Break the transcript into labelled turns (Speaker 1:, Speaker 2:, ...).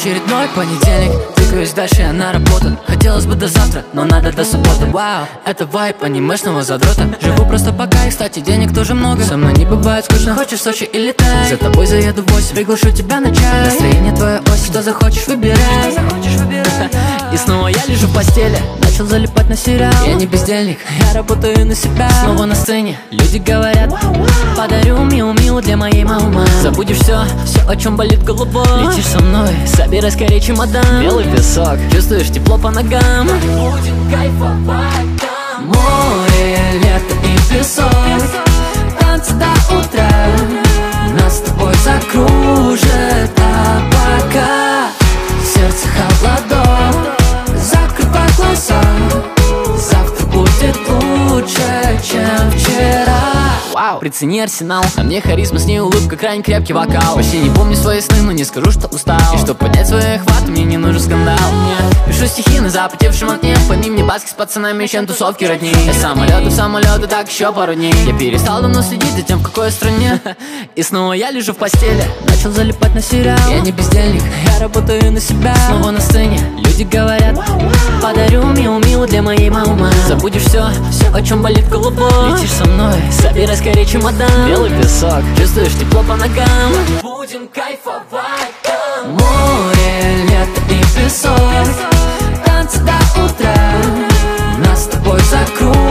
Speaker 1: Очередной понедельник, двигаюсь дальше, я на работу. Хотелось бы до завтра, но надо до субботы. Вау, это вайп анимешного задрота. Живу просто пока, и, кстати, денег тоже много. Со мной не бывает скучно, хочешь в Сочи и летай. За тобой заеду в 8, приглашу тебя на чай. Настроение твое осень, что захочешь выбирай. И снова я лежу в постели, начал залипать на сериал. Я не бездельник, я работаю на себя. Снова на сцене, люди говорят: подарю миу-миу для моей мамы. Забудешь все, о чем болит голубой. Летишь со мной, собирай скорее чемодан. Белый песок, чувствуешь тепло по ногам. Будем кайфовать там. Море, лето и песок, танцы до утра. Нас с тобой закружит, а пока сердце холодок. Закрывай глаза, завтра будет лучше, чем вчера. Вау, прицени арсенал. На мне харизма, с ней улыбка, крайне крепкий вокал. Вообще не помню свои сны, но не скажу, что устал. И чтоб поднять свои охваты, мне не нужен скандал. Нет, пишу стихи на запотевшем окне. Пойми мне баски с пацанами, чем тусовки родни. Я самолеты, так еще пару дней. Я перестал давно следить за тем, в какой стране. И снова я лежу в постели, начал залипать на сериал. Я не бездельник, я работаю на себя. Снова на сцене, люди говорят: подарю миу-миу для моей мамы. Забудешь все, о чем болит голубой. Летишь со мной, собирай скорее чемодан. Белый песок, чувствуешь тепло по ногам. Будем кайфовать там. Море, лето и песок, танцы до утра. Нас с тобой закружит.